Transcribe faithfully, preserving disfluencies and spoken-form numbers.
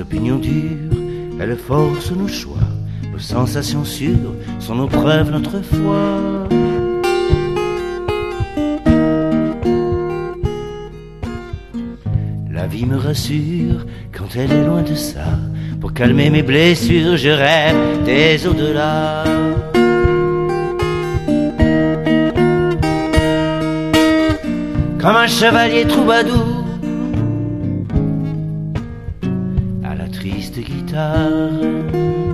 opinions dures, elles forcent nos choix. Nos sensations sûres sont nos preuves, notre foi. La vie me rassure quand elle est loin de ça. Pour calmer mes blessures, je rêve des au-delà. Comme un chevalier troubadour à la triste guitare.